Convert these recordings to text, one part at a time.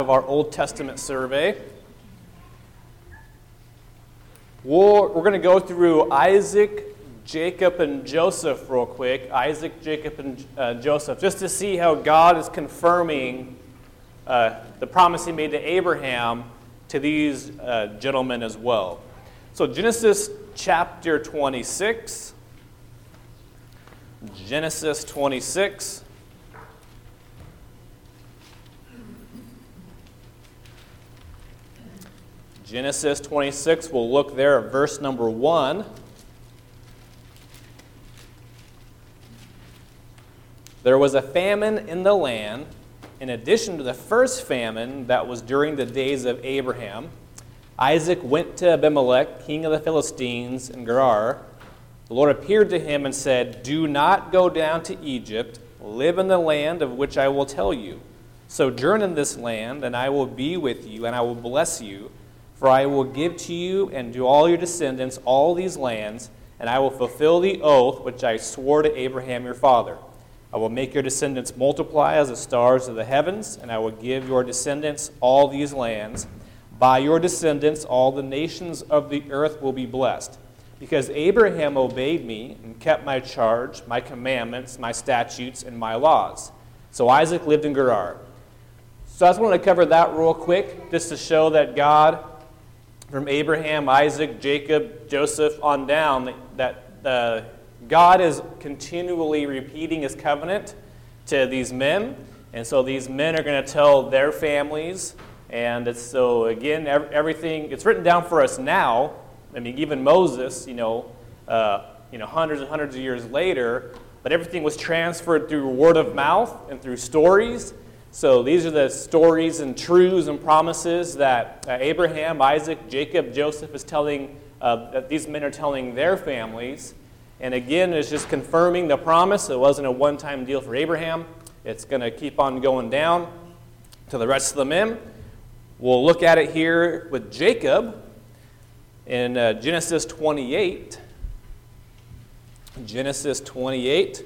Of our Old Testament survey. We're going to go through Isaac, Jacob, and Joseph real quick. Isaac, Jacob, and Joseph, just to see how God is confirming the promise he made to Abraham to these gentlemen as well. So Genesis chapter 26. Genesis 26. Genesis 26, we'll look there at verse number 1. There was a famine in the land, in addition to the first famine that was during the days of Abraham. Isaac went to Abimelech, king of the Philistines, in Gerar. The Lord appeared to him and said, "Do not go down to Egypt. Live in the land of which I will tell you. Sojourn in this land, and I will be with you, and I will bless you. For I will give to you and to all your descendants all these lands, and I will fulfill the oath which I swore to Abraham your father. I will make your descendants multiply as the stars of the heavens, and I will give your descendants all these lands. By your descendants all the nations of the earth will be blessed, because Abraham obeyed me and kept my charge, my commandments, my statutes, and my laws." So Isaac lived in Gerar. So I just wanted to cover that real quick, just to show that God, from Abraham, Isaac, Jacob, Joseph on down, that God is continually repeating his covenant to these men. And so these men are going to tell their families. And again, everything, it's written down for us now. I mean, even Moses, hundreds and hundreds of years later, but everything was transferred through word of mouth and through stories. So these are the stories and truths and promises that Abraham, Isaac, Jacob, Joseph is telling, that these men are telling their families. And again, it's just confirming the promise. It wasn't a one-time deal for Abraham. It's going to keep on going down to the rest of the men. We'll look at it here with Jacob in Genesis 28. Genesis 28.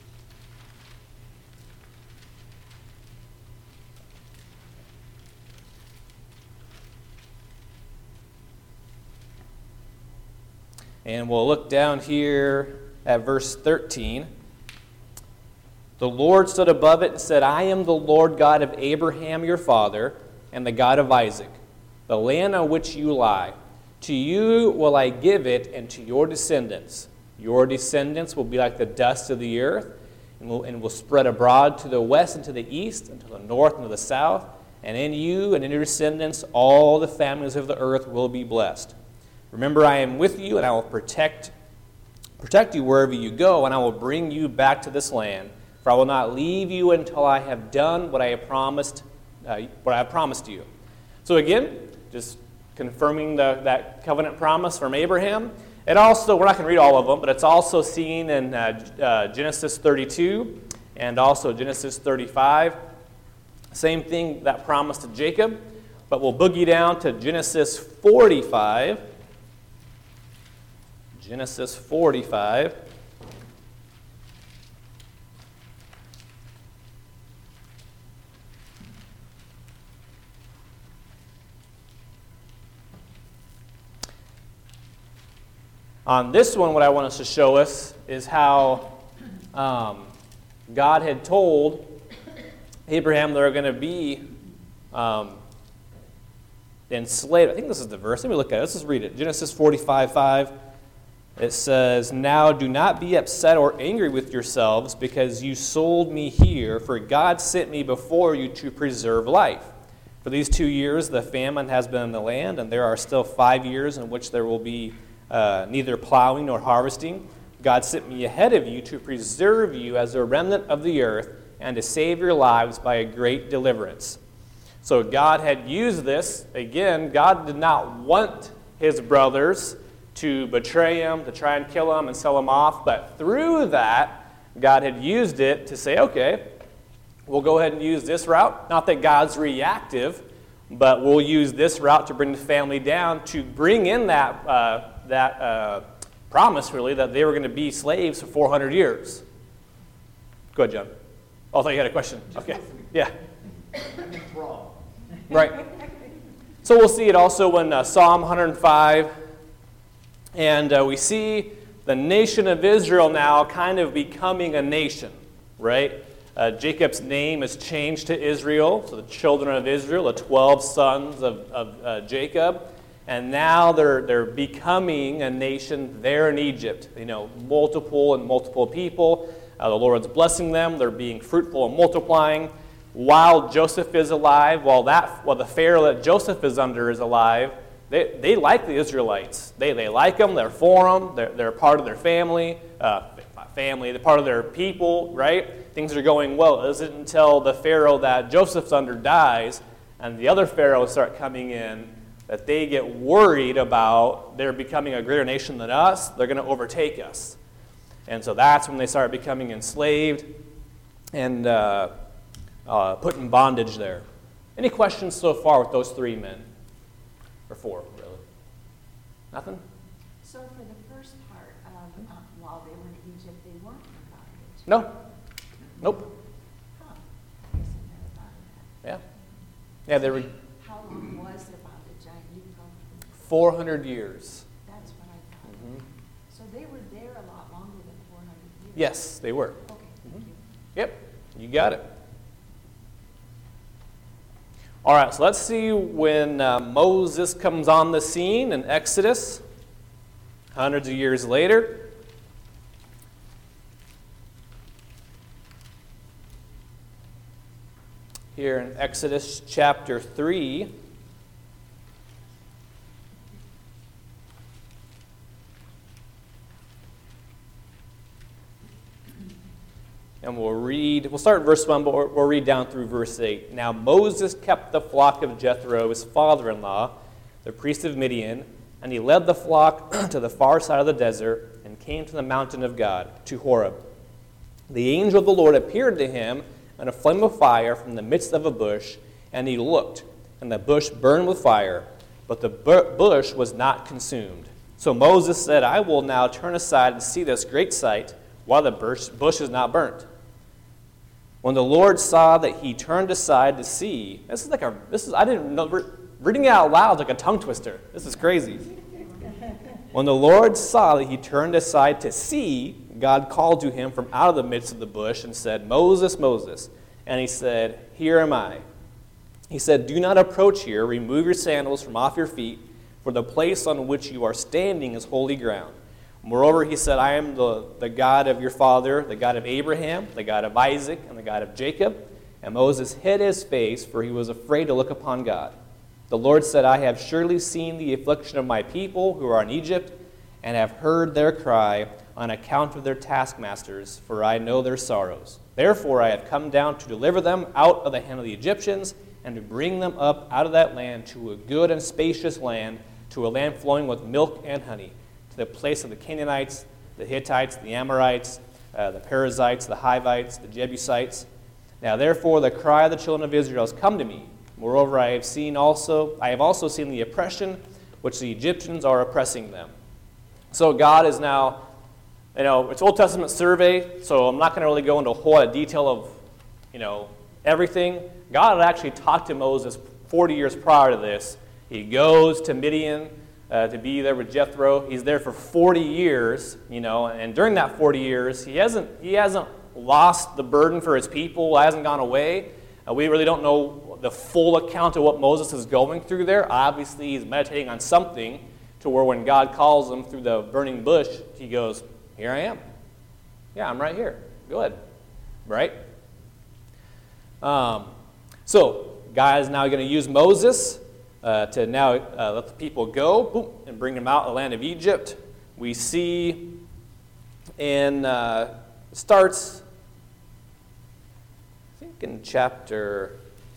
And we'll look down here at verse 13. The Lord stood above it and said, "I am the Lord God of Abraham your father, and the God of Isaac, the land on which you lie. To you will I give it, and to your descendants. Your descendants will be like the dust of the earth, and will spread abroad to the west and to the east, and to the north and to the south. And in you and in your descendants all the families of the earth will be blessed. Remember, I am with you, and I will protect you wherever you go, and I will bring you back to this land. For I will not leave you until I have done what I have promised you." So again, just confirming that covenant promise from Abraham. And also, we're not going to read all of them, but it's also seen in Genesis 32 and also Genesis 35. Same thing, that promise to Jacob. But we'll boogie down to Genesis 45. Genesis 45. On this one, what I want us to show us is how God had told Abraham they're going to be enslaved. I think this is the verse. Let me look at it. Let's just read it. Genesis 45:5. It says, "Now do not be upset or angry with yourselves because you sold me here, for God sent me before you to preserve life. For these 2 years the famine has been in the land, and there are still 5 years in which there will be neither plowing nor harvesting. God sent me ahead of you to preserve you as a remnant of the earth and to save your lives by a great deliverance." So God had used this. Again, God did not want his brothers to betray him, to try and kill him and sell him off. But through that, God had used it to say, okay, we'll go ahead and use this route. Not that God's reactive, but we'll use this route to bring the family down, to bring in that promise, really, that they were going to be slaves for 400 years. Go ahead, John. Oh, I thought you had a question. Okay. Yeah. Wrong. Right. So we'll see it also in Psalm 105. And we see the nation of Israel now kind of becoming a nation, right? Jacob's name is changed to Israel, so the children of Israel, the 12 sons of Jacob. And now they're becoming a nation there in Egypt. Multiple people. The Lord's blessing them. They're being fruitful and multiplying. While Joseph is alive, while the Pharaoh that Joseph is under is alive, they like the Israelites. They like them. They're for them. They're part of their family. They're part of their people, right? Things are going well. It isn't until the Pharaoh that Joseph's under dies and the other pharaohs start coming in that they get worried about they're becoming a greater nation than us. They're going to overtake us. And so that's when they start becoming enslaved and put in bondage there. Any questions so far with those three men? Or four, really? Nothing? So for the first part, while they were in Egypt, they weren't in bondage? No. Nope. Huh. I guess I never thought of that. Yeah. Yeah, they were How long was the bondage? I knew from 400 years. That's what I thought. Mm-hmm. So they were there a lot longer than 400 years? Yes, they were. Okay, thank you. Yep, you got it. All right, so let's see when Moses comes on the scene in Exodus, hundreds of years later. Here in Exodus chapter 3. And we'll start in verse 1, but we'll read down through verse 8. Now Moses kept the flock of Jethro, his father-in-law, the priest of Midian, and he led the flock to the far side of the desert and came to the mountain of God, to Horeb. The angel of the Lord appeared to him in a flame of fire from the midst of a bush, and he looked, and the bush burned with fire, but the bush was not consumed. So Moses said, I will now turn aside and see this great sight, while the bush is not burnt. When the Lord saw that he turned aside to see, I didn't know, reading it out loud is like a tongue twister. This is crazy. When the Lord saw that he turned aside to see, God called to him from out of the midst of the bush and said, Moses, Moses. And he said, Here am I. He said, Do not approach here. Remove your sandals from off your feet, for the place on which you are standing is holy ground. Moreover, he said, I am the God of your father, the God of Abraham, the God of Isaac, and the God of Jacob. And Moses hid his face, for he was afraid to look upon God. The Lord said, I have surely seen the affliction of my people who are in Egypt, and have heard their cry on account of their taskmasters, for I know their sorrows. Therefore I have come down to deliver them out of the hand of the Egyptians, and to bring them up out of that land to a good and spacious land, to a land flowing with milk and honey, the place of the Canaanites, the Hittites, the Amorites, the Perizzites, the Hivites, the Jebusites. Now therefore the cry of the children of Israel has come to me. Moreover, I have also seen the oppression which the Egyptians are oppressing them. So God is now, it's Old Testament survey, so I'm not going to really go into a whole lot of detail of, everything. God had actually talked to Moses 40 years prior to this. He goes to Midian, to be there with Jethro. He's there for 40 years, and during that 40 years, he hasn't lost the burden for his people, hasn't gone away. We really don't know the full account of what Moses is going through there. Obviously, he's meditating on something to where when God calls him through the burning bush, he goes, Here I am. Yeah, I'm right here. Go ahead. Right? So, God is now going to use Moses to now let the people go and bring them out of the land of Egypt. We see starts, I think in chapter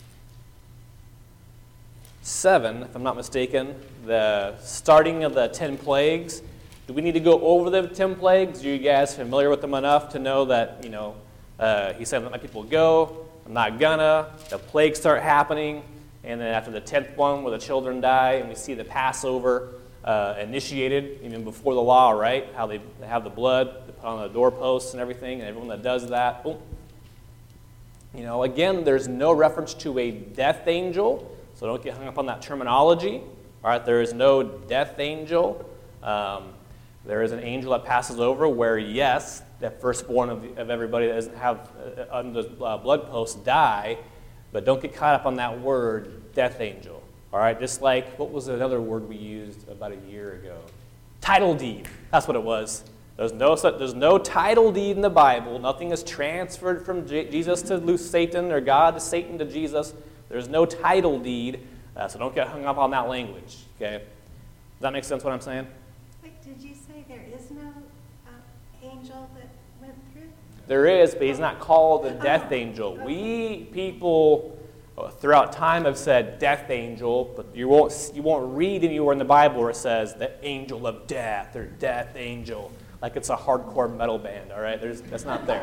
7, if I'm not mistaken, the starting of the 10 plagues. Do we need to go over the 10 plagues? Are you guys familiar with them enough to know that, he said, let my people go. I'm not gonna. The plagues start happening. And then after the 10th one where the children die, and we see the Passover initiated even before the law, right? How they have the blood they put on the doorposts and everything, and everyone that does that, boom. Again, there's no reference to a death angel. So don't get hung up on that terminology. All right, there is no death angel. There is an angel that passes over where, yes, the firstborn of everybody that doesn't have under the blood posts die, but don't get caught up on that word, death angel. All right, just like, what was another word we used about a year ago? Title deed. That's what it was. There's no title deed in the Bible. Nothing is transferred from Jesus to Satan or God to Satan to Jesus. There's no title deed, so don't get hung up on that language. Okay? Does that make sense what I'm saying? Wait, did you say there is no angel that went through? There is, but he's not called a death angel. We people throughout time have said death angel, but you won't read anywhere in the Bible where it says the angel of death or death angel, like it's a hardcore metal band. All right, that's not there.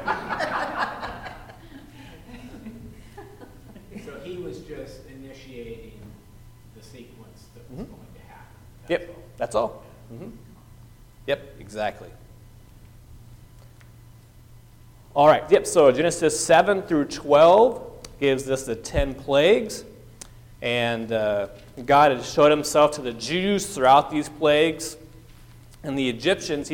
So he was just initiating the sequence that was going to happen. Yep, that's all. Mm-hmm. Yep, exactly. All right, yep, so Genesis 7 through 12 gives us the 10 plagues. And God had showed himself to the Jews throughout these plagues. And the Egyptians,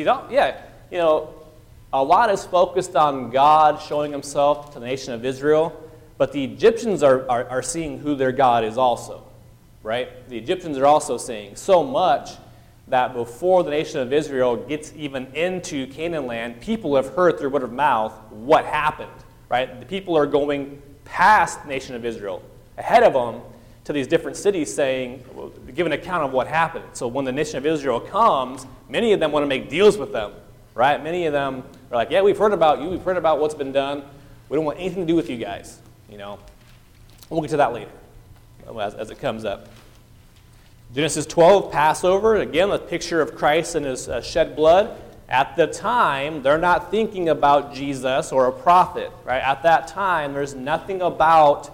a lot is focused on God showing himself to the nation of Israel. But the Egyptians are seeing who their God is also, right? The Egyptians are also seeing so much that before the nation of Israel gets even into Canaan land, people have heard through word of mouth what happened, right? The people are going past the nation of Israel, ahead of them, to these different cities saying, give an account of what happened. So when the nation of Israel comes, many of them want to make deals with them, right? Many of them are like, yeah, we've heard about you, we've heard about what's been done. We don't want anything to do with you guys, We'll get to that later as it comes up. Genesis 12, Passover, again, a picture of Christ and his shed blood. At the time, they're not thinking about Jesus or a prophet, right? At that time, there's nothing about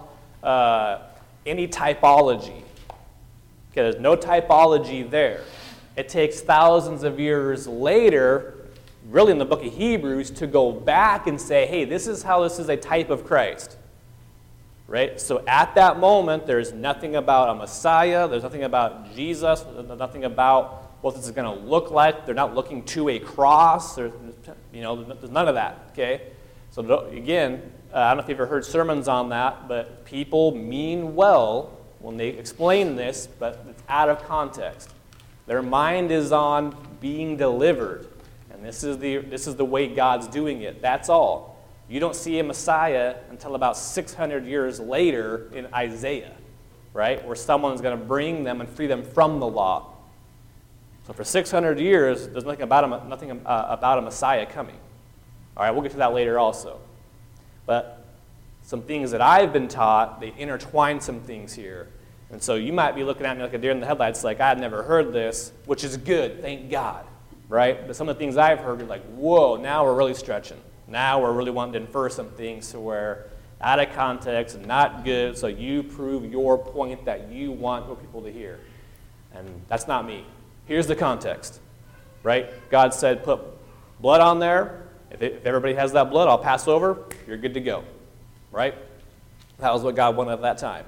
any typology. Okay, there's no typology there. It takes thousands of years later, really in the book of Hebrews, to go back and say, hey, this is how this is a type of Christ. Right? So at that moment, there's nothing about a Messiah. There's nothing about Jesus. There's nothing about what this is going to look like. They're not looking to a cross. There's none of that. Okay? So again, I don't know if you've ever heard sermons on that, but people mean well when they explain this, but it's out of context. Their mind is on being delivered, and this is the way God's doing it. That's all. You don't see a Messiah until about 600 years later in Isaiah, right? Where someone's going to bring them and free them from the law. So for 600 years, there's nothing about a Messiah coming. All right, we'll get to that later also. But some things that I've been taught, they intertwine some things here. And so you might be looking at me like a deer in the headlights, like, I've never heard this, which is good, thank God, right? But some of the things I've heard are like, whoa, now we're really stretching. Now we're really wanting to infer some things to where out of context and not good, so you prove your point that you want people to hear. And that's not me. Here's the context, right? God said, put blood on there. If everybody has that blood, I'll pass over. You're good to go, right? That was what God wanted at that time.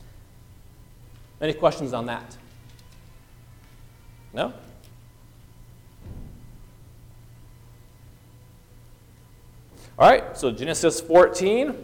Any questions on that? No? All right, so Exodus 14.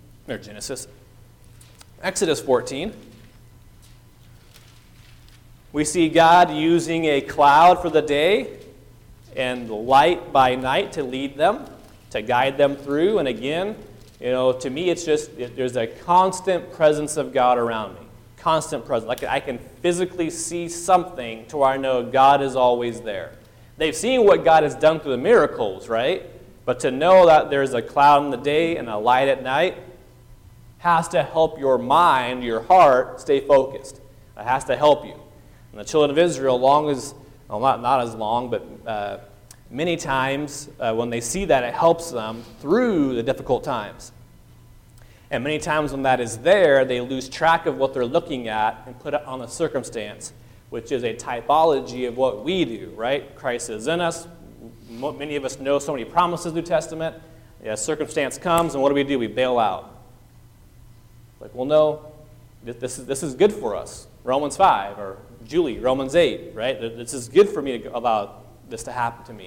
We see God using a cloud for the day and light by night to lead them, to guide them through. And again, to me, it's just, there's a constant presence of God around me. Constant presence. Like I can physically see something to where I know God is always there. They've seen what God has done through the miracles, right? But to know that there's a cloud in the day and a light at night has to help your mind, your heart, stay focused. It has to help you. And the children of Israel, not as long, but many times when they see that, it helps them through the difficult times. And many times when that is there, they lose track of what they're looking at and put it on the circumstance, which is a typology of what we do, right? Christ is in us. Many of us know so many promises in the New Testament. A circumstance comes, and what do? We bail out. Like, well, no, This is good for us. Romans 5, or Julie, Romans 8, right? This is good for me to allow this to happen to me.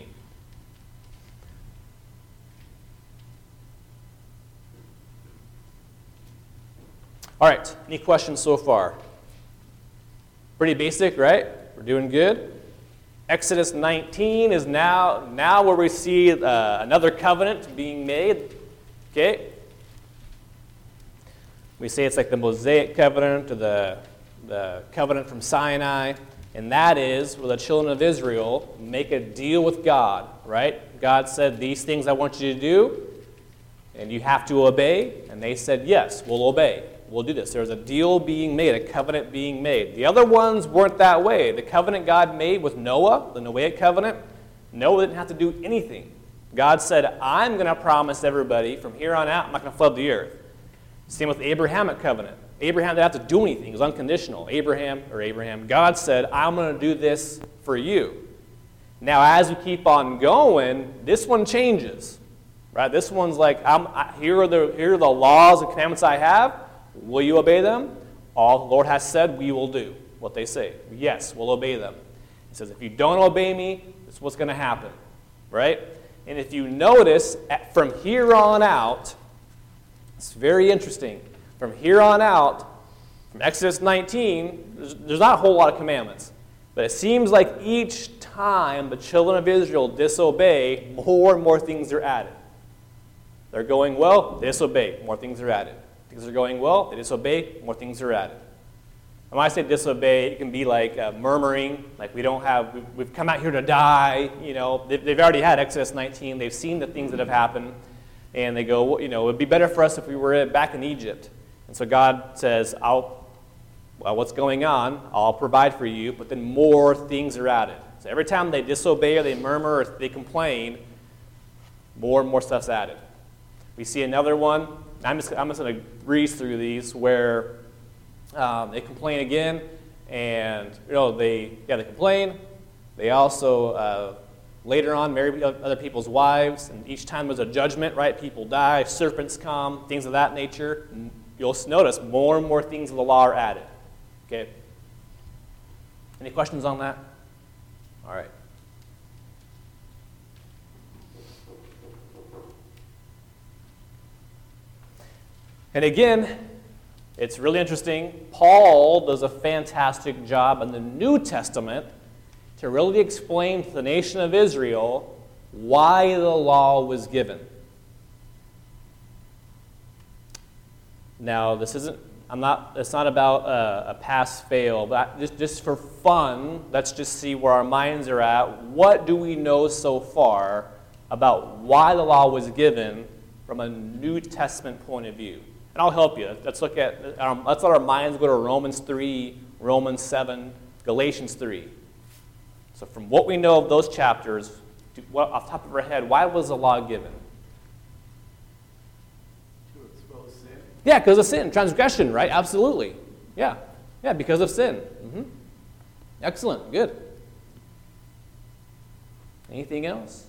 All right, any questions so far? Pretty basic, right? We're doing good. Exodus 19 is now where we see another covenant being made. Okay? We say it's like the Mosaic covenant or the covenant from Sinai, and that is where the children of Israel make a deal with God, right? God said, these things I want you to do, and you have to obey, and they said, yes, we'll obey. We'll do this. There was a deal being made, a covenant being made. The other ones weren't that way. The covenant God made with Noah, the Noahic covenant, Noah didn't have to do anything. God said, I'm going to promise everybody from here on out, I'm not going to flood the earth. Same with the Abrahamic covenant. Abraham didn't have to do anything. It was unconditional. God said, I'm going to do this for you. Now, as we keep on going, this one changes. Right? This one's like, here are the laws and commandments I have. Will you obey them? All the Lord has said, we will do what they say. Yes, we'll obey them. He says, if you don't obey me, this is what's going to happen. Right? And if you notice, from here on out, it's very interesting. From here on out, from Exodus 19, there's not a whole lot of commandments. But it seems like each time the children of Israel disobey, more and more things are added. They're going well, they disobey, more things are added. Things are going well, they disobey, more things are added. And when I say disobey, it can be like murmuring, like we've come out here to die. You know, they've already had Exodus 19, they've seen the things that have happened, and they go, well, you know, it would be better for us if we were back in Egypt. And so God says, what's going on? I'll provide for you, but then more things are added. So every time they disobey or they murmur or they complain, more and more stuff's added. We see another one. I'm just going to breeze through these where they complain again, and they complain. They also later on marry other people's wives, and each time there's a judgment, right? People die, serpents come, things of that nature. You'll notice more and more things of the law are added. Okay. Any questions on that? All right. And again, it's really interesting. Paul does a fantastic job in the New Testament to really explain to the nation of Israel why the law was given. Now, it's not about a pass-fail, but just for fun, let's just see where our minds are at. What do we know so far about why the law was given from a New Testament point of view? And I'll help you. Let's let our minds go to Romans 3, Romans 7, Galatians 3. So from what we know of those chapters, off the top of our head, why was the law given? To expose sin. Yeah, because of sin. Transgression, right? Absolutely. Yeah, because of sin. Mm-hmm. Excellent. Good. Anything else?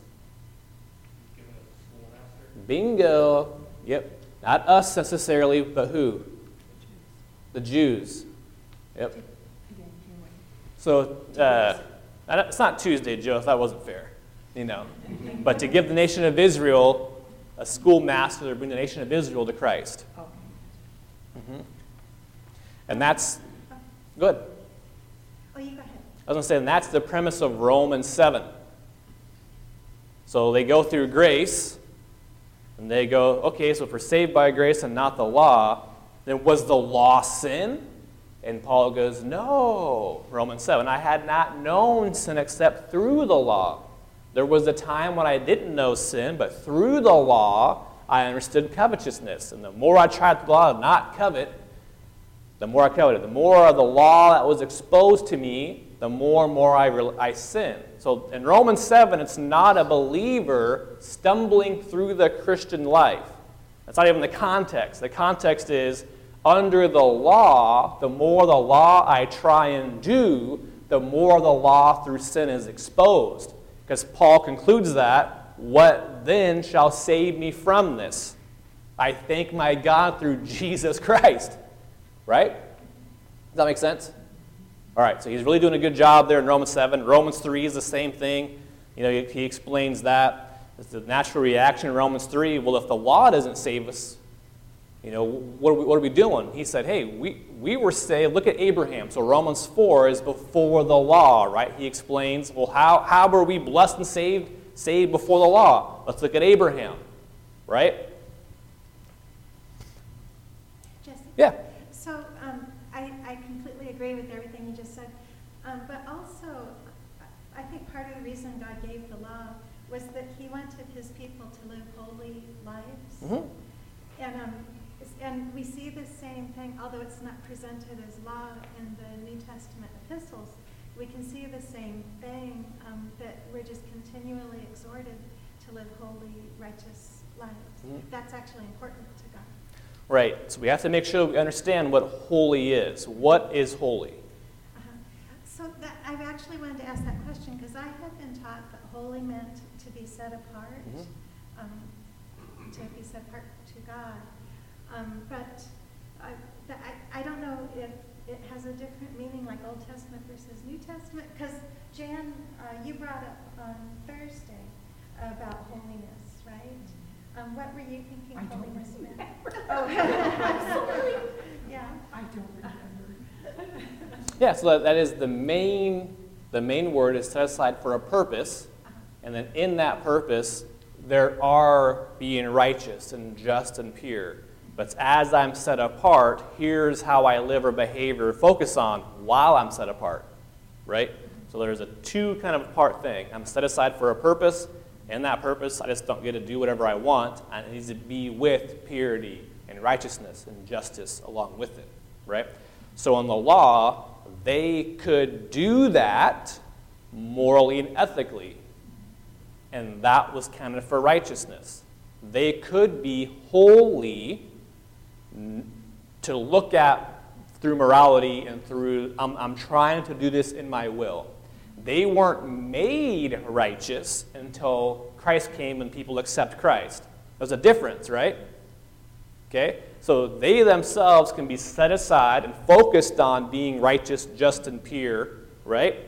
Bingo. Yep. Not us necessarily, but who? The Jews. Yep. So, it's not Tuesday, Joe, if that wasn't fair. But to give the nation of Israel a schoolmaster to bring the nation of Israel to Christ. Mm-hmm. And that's good. Oh, you go ahead. I was going to say, and that's the premise of Romans 7. So they go through grace. And they go, okay, so if we're saved by grace and not the law, then was the law sin? And Paul goes, no, Romans 7, I had not known sin except through the law. There was a time when I didn't know sin, but through the law I understood covetousness. And the more I tried the law to not covet, the more I coveted. The more of the law that was exposed to me, the more and more I sin. So in Romans 7, it's not a believer stumbling through the Christian life. That's not even the context. The context is, under the law, the more the law I try and do, the more the law through sin is exposed. Because Paul concludes that, what then shall save me from this? I thank my God through Jesus Christ. Right? that make sense? All right, so he's really doing a good job there in Romans 7. Romans 3 is the same thing. He explains that. It's the natural reaction in Romans 3. Well, if the law doesn't save us, what are we doing? He said, hey, we were saved. Look at Abraham. So Romans 4 is before the law, right? He explains, well, how were we blessed and saved before the law? Let's look at Abraham, right? Jesse? Yeah. So I completely agree with everything you just said. But also, I think part of the reason God gave the law was that he wanted his people to live holy lives. Mm-hmm. And we see the same thing, although it's not presented as law in the New Testament epistles, we can see the same thing, that we're just continually exhorted to live holy, righteous lives. Mm-hmm. That's actually important to God. Right. So we have to make sure we understand what holy is. What is holy? So I've actually wanted to ask that question because I have been taught that holy meant to be set apart, to be set apart to God. But I don't know if it has a different meaning, like Old Testament versus New Testament. Because Jan, you brought up on Thursday about holiness, right? What were you thinking holiness meant? Oh, I'm sorry. Yeah. I don't remember. Yeah, so that is the main word is set aside for a purpose. And then in that purpose, there are being righteous and just and pure. But as I'm set apart, here's how I live or behave or focus on while I'm set apart, right? So there's a two kind of part thing. I'm set aside for a purpose. In that purpose, I just don't get to do whatever I want. And it needs to be with purity and righteousness and justice along with it, right? So in the law, they could do that morally and ethically. And that was counted for righteousness. They could be holy to look at through morality and through, I'm trying to do this in my will. They weren't made righteous until Christ came and people accept Christ. There's a difference, right? Okay? So they themselves can be set aside and focused on being righteous, just, and pure, right?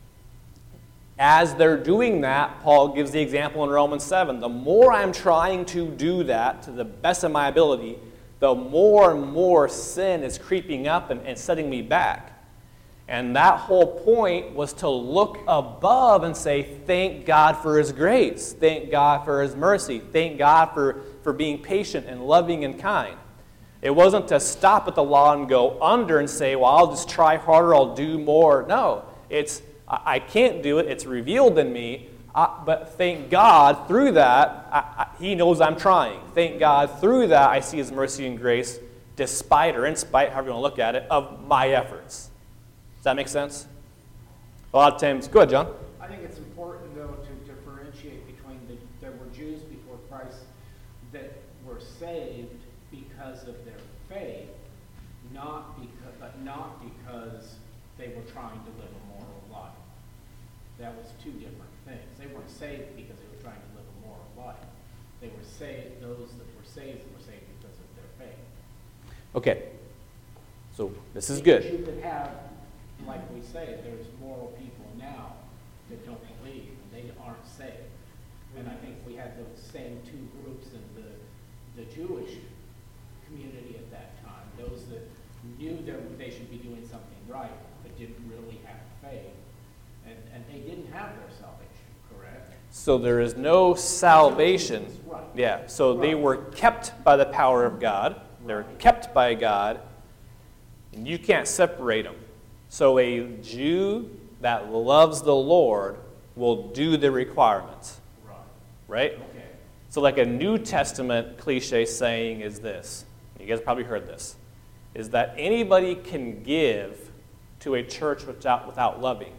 As they're doing that, Paul gives the example in Romans 7. The more I'm trying to do that to the best of my ability, the more and more sin is creeping up and setting me back. And that whole point was to look above and say, thank God for his grace. Thank God for his mercy. Thank God for being patient and loving and kind. It wasn't to stop at the law and go under and say, well, I'll just try harder, I'll do more. No, it's, I can't do it, it's revealed in me, but thank God through that, he knows I'm trying. Thank God through that, I see his mercy and grace, despite or in spite, however you want to look at it, of my efforts. Does that make sense? A lot of times, go ahead, John. I think it's important, though, to differentiate between there were Jews before Christ that were saved because of their faith, not because they were trying to live a moral life. That was two different things. They weren't saved because they were trying to live a moral life. They were saved, those that were saved because of their faith. Okay. So this is good. You could have, like we say, there's moral people now that don't believe, and they aren't saved. And I think we had those same two groups in the Jewish community at that time. Those that knew that they should be doing something right, but didn't really have faith. And they didn't have their salvation, correct? So there is no salvation. Right. Yeah, so they Right. were kept by the power of God. They're kept by God. And you can't separate them. So a Jew that loves the Lord will do the requirements. Right? Okay. So like a New Testament cliche saying is this. You guys probably heard this. Is that anybody can give to a church without loving.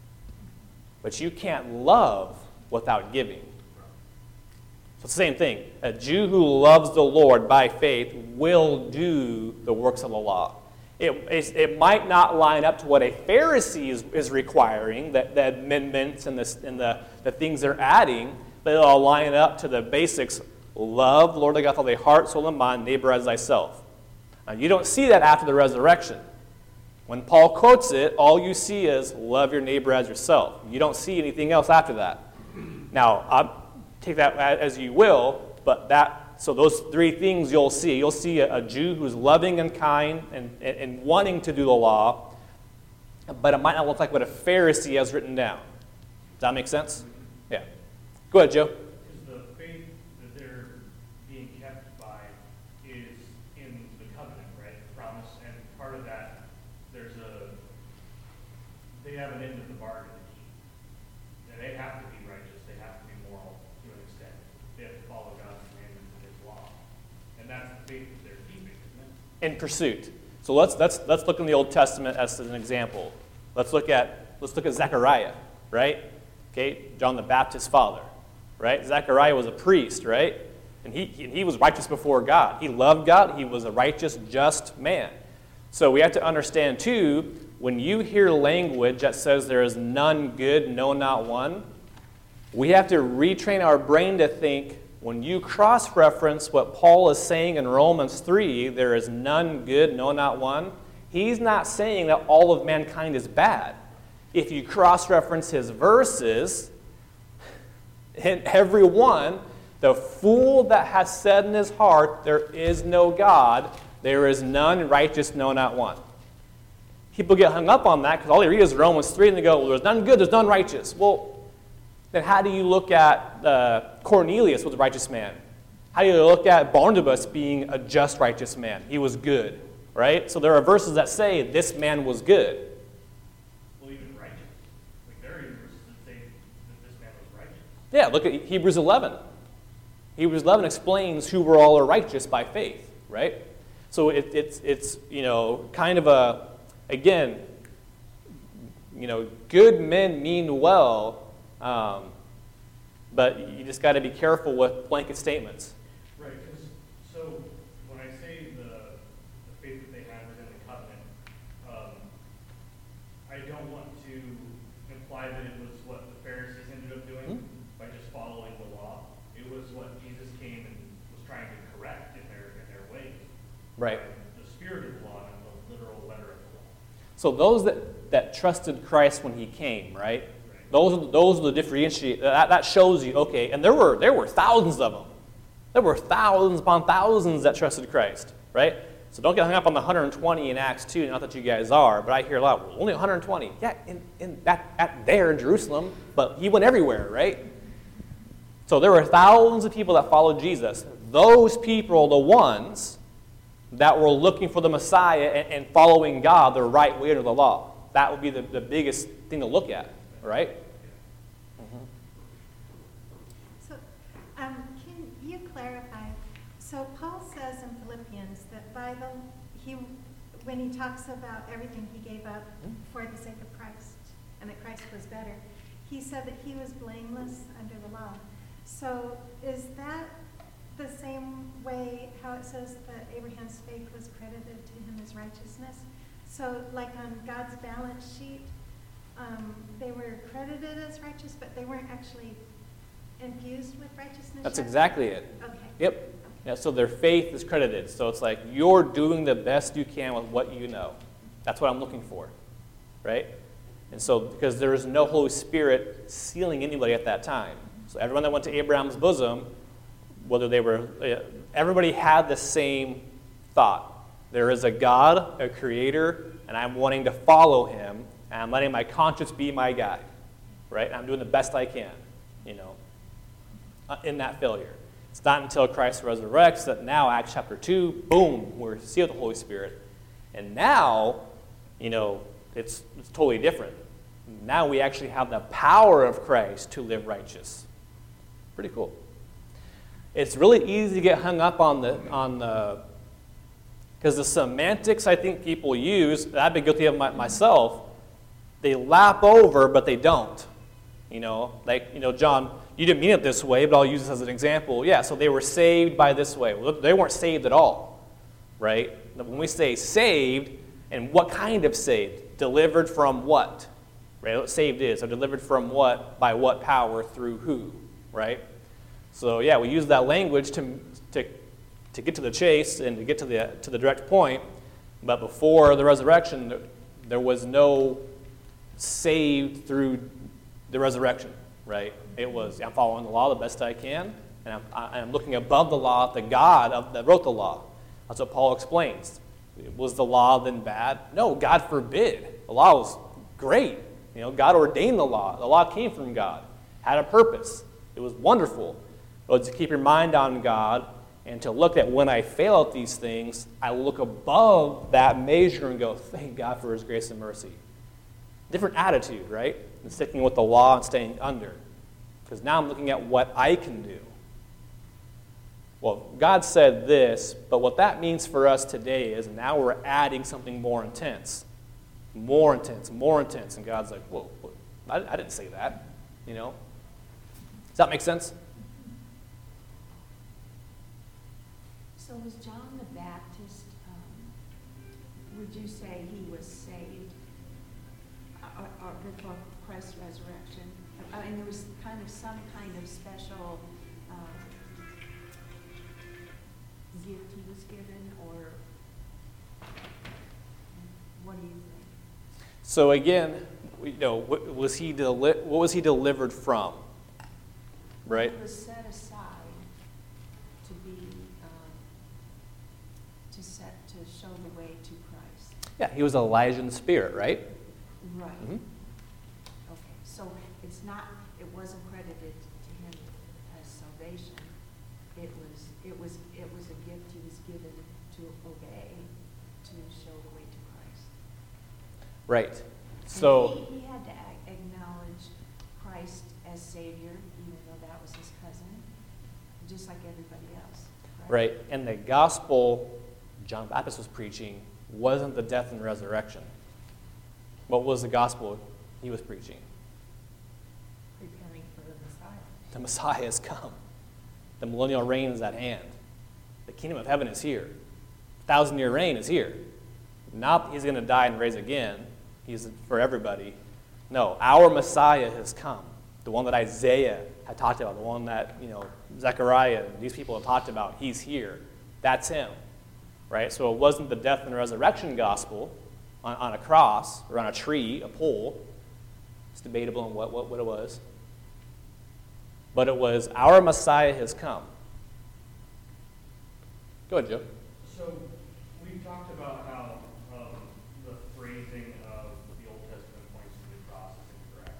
But you can't love without giving. So it's the same thing. A Jew who loves the Lord by faith will do the works of the law. It might not line up to what a Pharisee is requiring, the amendments and the things they're adding, but it'll line up to the basics. Love the Lord thy God with all thy heart, soul, and mind, neighbor as thyself. Now, you don't see that after the resurrection. When Paul quotes it, all you see is love your neighbor as yourself. You don't see anything else after that. Now, take that as you will, but so those three things you'll see. You'll see a Jew who's loving and kind and wanting to do the law, but it might not look like what a Pharisee has written down. Does that make sense? Yeah. Go ahead, Joe. Because the faith that they're being kept by is in the covenant, right? The promise, and part of that, they have an end of the bargain to keep. And they have to be righteous. They have to be moral to an extent. They have to follow God's commandments and His law. And that's the faith that they're keeping, isn't it? In pursuit. So let's look in the Old Testament as an example. Let's look at Zechariah, right? Okay, John the Baptist's father, right? Zechariah was a priest, right? And he was righteous before God. He loved God. He was a righteous, just man. So we have to understand, too, when you hear language that says there is none good, no, not one, we have to retrain our brain to think, when you cross-reference what Paul is saying in Romans 3, there is none good, no, not one, he's not saying that all of mankind is bad. If you cross-reference his verses, in every one, the fool that has said in his heart, there is no God, there is none righteous, no, not one. People get hung up on that because all they read is Romans 3 and they go, well, there's none good, there's none righteous. Well, then how do you look at Cornelius was a righteous man? How do you look at Barnabas being a just righteous man? He was good, right? So there are verses that say this man was good. Well, even righteous. Like there are even verses that say that this man was righteous. Yeah, look at Hebrews 11. Hebrews 11 explains who we're all are righteous by faith, right? So it's kind of a, again, good men mean well, but you just got to be careful with blanket statements. Right, because so when I say the faith that they had was in the covenant, I don't want to imply that it was what the Pharisees ended up doing by just following the law. It was what Jesus came and was trying to correct in their ways. Right. The spirit of the law and the literal letter of the law. So those that trusted Christ when he came, right? Those are the differentiate. That shows you, okay, and there were thousands of them. There were thousands upon thousands that trusted Christ, right? So don't get hung up on the 120 in Acts 2, not that you guys are, but I hear a lot, well, only 120. Yeah, there in Jerusalem, but he went everywhere, right? So there were thousands of people that followed Jesus. Those people are the ones that were looking for the Messiah and following God the right way under the law. That would be the biggest thing to look at, right? Mm-hmm. So, can you clarify? So Paul says in Philippians that when he talks about everything he gave up for the sake of Christ, and that Christ was better, he said that he was blameless under the law. So is that the same way how it says that Abraham's faith was credited to him as righteousness? So like on God's balance sheet, they were credited as righteous, but they weren't actually infused with righteousness? That's yet? exactly it. Okay. Yep. Yeah, so their faith is credited. So it's like you're doing the best you can with what you know. That's what I'm looking for, right? And so because there is no Holy Spirit sealing anybody at that time. So everyone that went to Abraham's bosom, whether they were, everybody had the same thought. There is a God, a creator, and I'm wanting to follow him, and I'm letting my conscience be my guide, right? And I'm doing the best I can, in that failure. It's not until Christ resurrects that now, Acts chapter 2, boom, we're sealed with the Holy Spirit. And now, it's totally different. Now we actually have the power of Christ to live righteous. Pretty cool. It's really easy to get hung up on the because the semantics I think people use, I've been guilty of myself, they lap over, but they don't. John, you didn't mean it this way, but I'll use this as an example. Yeah, so they were saved by this way. Well, they weren't saved at all, right? When we say saved, and what kind of saved? Delivered from what? Right? What saved is. Or delivered from what? By what power? Through who? Right? So yeah, we use that language to get to the chase and to get to the direct point. But before the resurrection, there was no saved through the resurrection, right? It was, I'm following the law the best I can, and I'm looking above the law, the God that wrote the law. That's what Paul explains. Was the law then bad? No, God forbid. The law was great. God ordained the law. The law came from God, had a purpose. It was wonderful. But to keep your mind on God and to look at when I fail at these things, I look above that measure and go, thank God for his grace and mercy. Different attitude, right? Than sticking with the law and staying under. Because now I'm looking at what I can do. Well, God said this, but what that means for us today is now we're adding something more intense. More intense, more intense. And God's like, whoa, I didn't say that. Does that make sense? So was John the Baptist, would you say he was saved or before Christ's resurrection? I mean, there was some kind of special gift he was given, or what do you think? So again, what was he delivered from? Right? He was set aside to be to show the way to Christ. Yeah, he was Elijah in the spirit, right? Right. Mm-hmm. Okay, so it wasn't credited to him as salvation. It was a gift he was given to obey, to show the way to Christ. Right. And So he had to acknowledge Christ as Savior, even though that was his cousin, just like everybody else. right, and the gospel John the Baptist was preaching wasn't the death and resurrection. What was the gospel he was preaching? Preparing for the Messiah. The Messiah has come. The millennial reign is at hand. The kingdom of heaven is here. 1,000-year reign is here. Not that he's going to die and raise again. He's for everybody. No, our Messiah has come. The one that Isaiah had talked about, the one that, Zechariah and these people have talked about. He's here. That's him. Right? So it wasn't the death and resurrection gospel on a cross or on a tree, a pole. It's debatable on what it was. But it was our Messiah has come. Go ahead, Joe. So we've talked about how the phrasing of the Old Testament points to the cross is incorrect.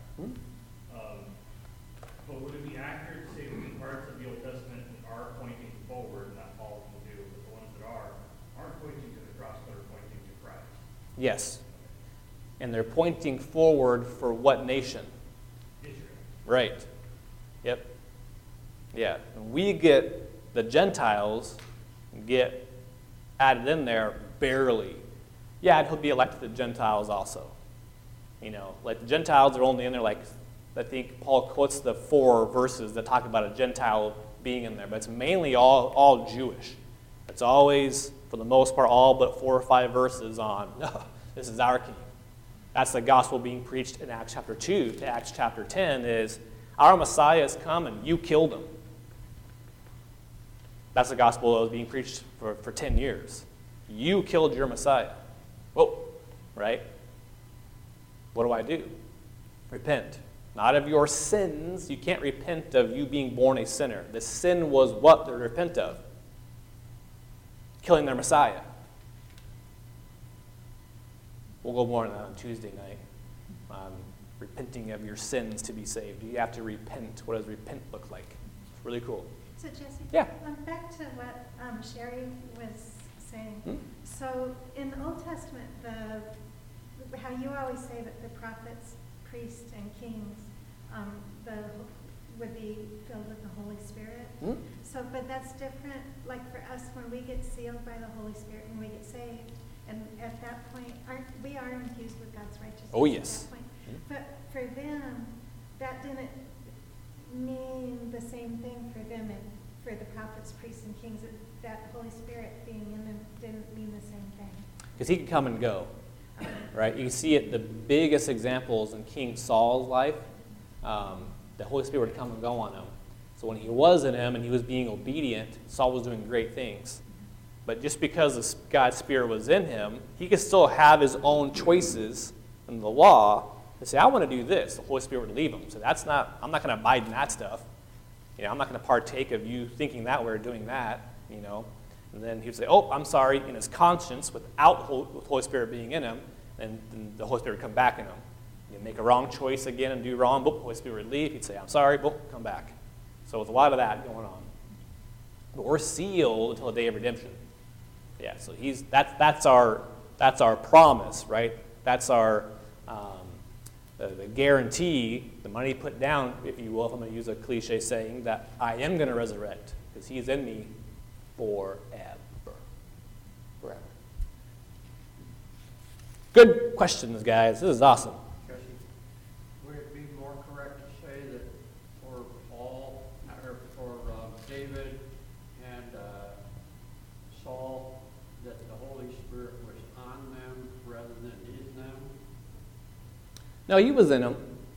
But would it be accurate to say that the parts of the Old Testament are pointing forward, and that Paul can do, but the ones that aren't pointing to the cross, but are pointing to Christ? Yes. And they're pointing forward for what nation? Israel. Right. Yep. Yeah. And we get, the Gentiles get added in there barely. Yeah, he'll be elected to Gentiles also. Like the Gentiles are only in there, like, I think Paul quotes the 4 verses that talk about a Gentile being in there, but it's mainly all Jewish. It's always, for the most part, all but 4 or 5 verses on, this is our king. That's the gospel being preached in Acts chapter 2 to Acts chapter 10 is, our Messiah has come and you killed him. That's the gospel that was being preached for 10 years. You killed your Messiah. Whoa, right? What do I do? Repent. Not of your sins. You can't repent of you being born a sinner. The sin was what to repent of? Killing their Messiah. We'll go more on that on Tuesday night. Repenting of your sins to be saved. You have to repent. What does repent look like? It's really cool. So Jesse, Yeah. Back to what Sherry was saying. Hmm? So in the Old Testament, how you always say that the prophets, priests, and kings would be filled with the Holy Spirit. Hmm? So, but that's different. Like for us, when we get sealed by the Holy Spirit and we get saved, and at that point, we are infused with God's righteousness. Oh, yes. At that point. But for them, that didn't mean the same thing for them and for the prophets, priests, and kings. That Holy Spirit being in them didn't mean the same thing. Because he could come and go. Right? You can see it, the biggest examples in King Saul's life, the Holy Spirit would come and go on him. So when he was in him and he was being obedient, Saul was doing great things. But just because God's Spirit was in him, he could still have his own choices in the law to say, I want to do this. The Holy Spirit would leave him. So I'm not going to abide in that stuff. I'm not going to partake of you thinking that way or doing that, And then he would say, oh, I'm sorry, in his conscience, without the Holy Spirit being in him, and then the Holy Spirit would come back in him. He'd make a wrong choice again and do wrong, boop, the Holy Spirit would leave. He'd say, I'm sorry, boop, come back. So there's a lot of that going on. But we're sealed until the day of redemption. Yeah, so that's our promise, right? That's our the guarantee, the money put down, if you will, if I'm going to use a cliche saying, that I am going to resurrect because he's in me forever. Forever. Good questions, guys. This is awesome. Jesse, would it be more correct to say that for Paul, or for David and Saul, that the Holy Spirit was on them rather than in them? No, he was in them.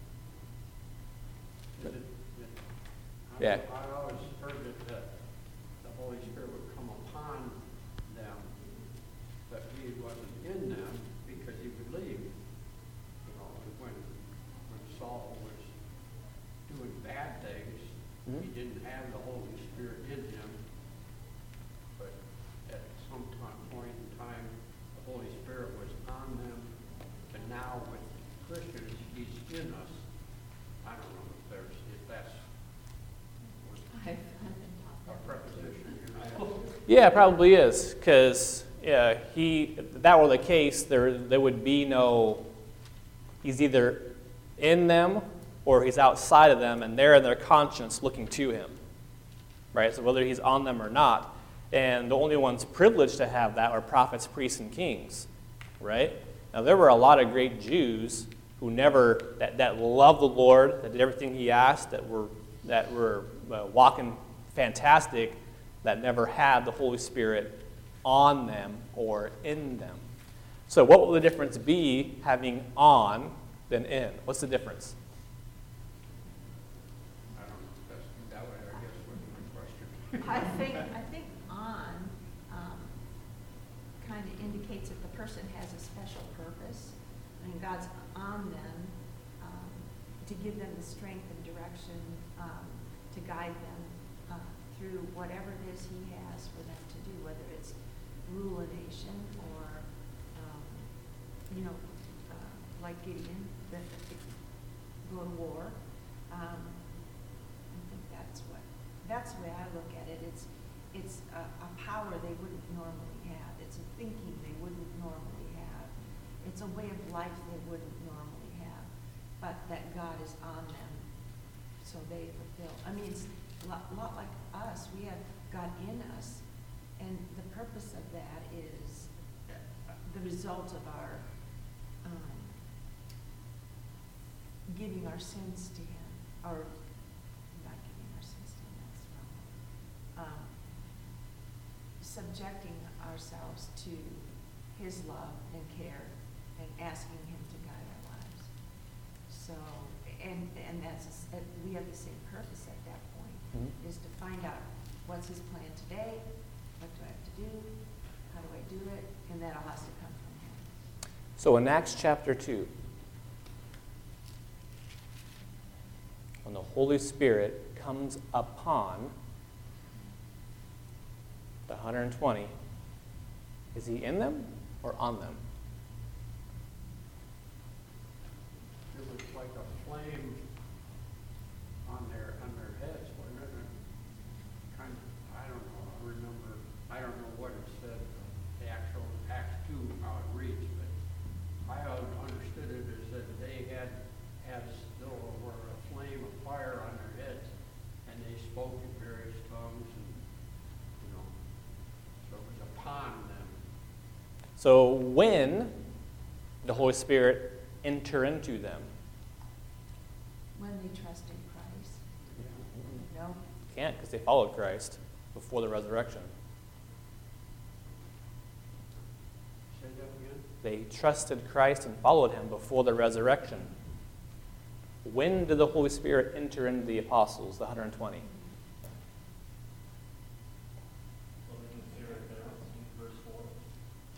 Yeah. Yeah. I always heard that the Holy Spirit would come upon them, but he wasn't in them because he would leave. When Saul was doing bad things, he didn't have the Holy Spirit in him. But at some point in time, the Holy Spirit was on them, and now with Christians, he's in us. I don't know if that's a preposition. Yeah, it probably is, because if that were the case, there would be no, he's either in them or he's outside of them, and they're in their conscience looking to him, right? So whether he's on them or not, and the only ones privileged to have that are prophets, priests, and kings, right? Now there were a lot of great Jews who that loved the Lord, that did everything he asked, that were walking fantastic, that never had the Holy Spirit on them or in them. So what will the difference be having on than in? What's the difference? I don't know. That way, I guess, was my question. I think on kind of indicates that the person has a special purpose, and God's on them to give them the strength and direction to guide them through whatever it is he has for them to do, whether it's rule a nation or, like Gideon, go to war. I think that's the way I look at it. It's a power they wouldn't normally have. It's a thinking they wouldn't normally have. It's a way of life they wouldn't normally have, but that God is on them, so they fulfill. I mean, it's a lot like us. We have God in us, and the purpose of that is the result of our giving our sins to him, or not giving our sins to him, that's wrong. Subjecting ourselves to his love and care and asking him to guide our lives. So, and we have the same purpose at that point, is to find out what's his plan today, what do I have to do, how do I do it, and that all has to come from him. So in Acts chapter 2, when the Holy Spirit comes upon the 120, is he in them or on them? It was like a flame on their heads, wasn't it? Kind of, I don't know, I don't know what it said, the actual Acts 2, how it reads, but I understood it as that they had, as though it were a flame of fire on their heads, and they spoke in various tongues, and, so it was upon them. So when the Holy Spirit enter into them? When they trusted Christ, Can't, because they followed Christ before the resurrection. Say that again? They trusted Christ and followed him before the resurrection. When did the Holy Spirit enter into the apostles, the 120? Well, they can see right there.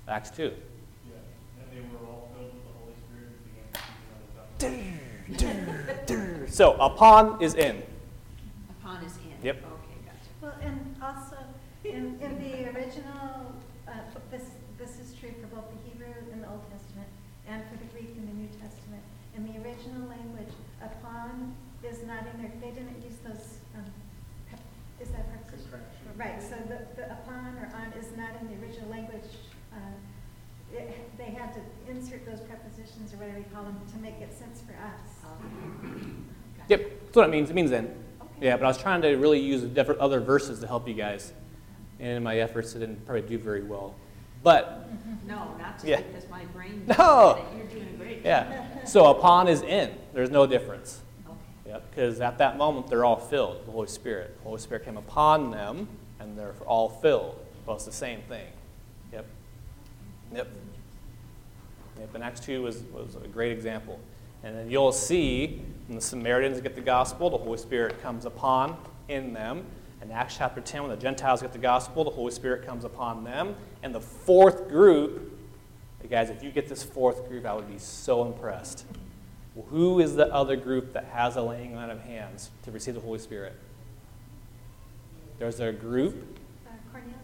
Acts 2. Yeah, and they were all filled with the Holy Spirit and began to speak in other tongues. So upon is in. Upon his hand. Yep. Okay, gotcha. Well, and also, in the original, this is true for both the Hebrew in the Old Testament and for the Greek in the New Testament. In the original language, upon is not in there. They didn't use those, is that preposition? Contraction. Right, so the upon or on is not in the original language. They had to insert those prepositions or whatever you call them to make it sense for us. Gotcha. Yep, that's what it means. It means in. Okay. Yeah, but I was trying to really use different other verses to help you guys. And in my efforts, I didn't probably do very well. But, No, not just Yeah. because my brain. No. You're doing great. yeah. So upon is in. There's no difference. Okay. Yep, because at that moment, they're all filled with the Holy Spirit. The Holy Spirit came upon them, and they're all filled. Well, it's the same thing. Yep. Yep. Yep, and Acts 2 was a great example. And then you'll see when the Samaritans get the gospel, the Holy Spirit comes upon in them. In Acts chapter 10, when the Gentiles get the gospel, the Holy Spirit comes upon them. And the fourth group, guys, if you get this fourth group, I would be so impressed. Well, who is the other group that has a laying on of hands to receive the Holy Spirit? There's a group. Cornelius?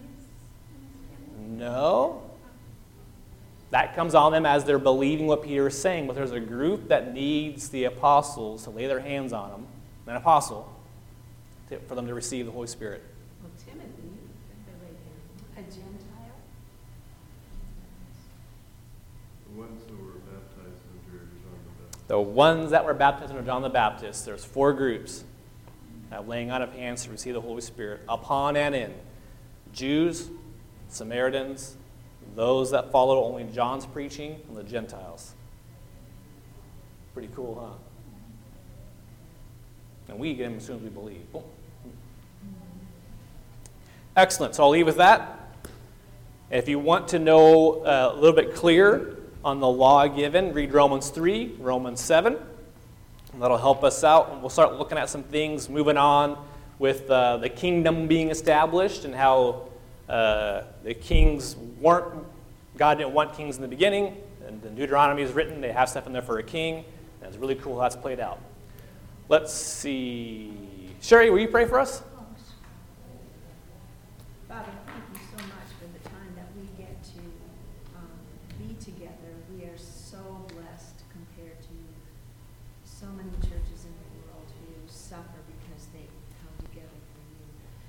No. That comes on them as they're believing what Peter is saying, but there's a group that needs the apostles to lay their hands on them, an apostle, for them to receive the Holy Spirit. Well, Timothy, a Gentile. The ones who were baptized under John the Baptist. The ones that were baptized under John the Baptist, there's four groups that have laying on of hands to receive the Holy Spirit, upon and in. Jews, Samaritans, those that followed only John's preaching, and the Gentiles. Pretty cool, huh? And we get them as soon as we believe. Boom. Excellent. So I'll leave with that. If you want to know a little bit clearer on the law given, read Romans 3, Romans 7. And that'll help us out. And we'll start looking at some things, moving on with the kingdom being established and how the kings weren't, God didn't want kings in the beginning. And the Deuteronomy is written, they have stuff in there for a king. And it's really cool how that's played out. Let's see. Sherry, will you pray for us? Father, thank you so much for the time that we get to be together. We are so blessed compared to so many churches in the world who suffer because they come together for you.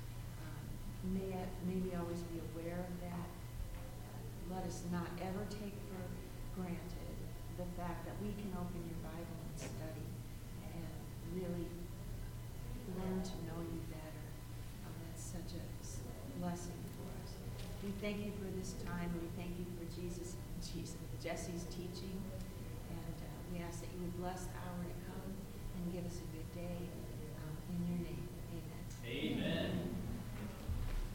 May we always be aware of that. Let us not ever take for granted the fact that we can open your Bible and study and really learn to know you better. That's such a blessing for us. We thank you for this time. We thank you for Jesse's teaching. And we ask that you would bless the hour to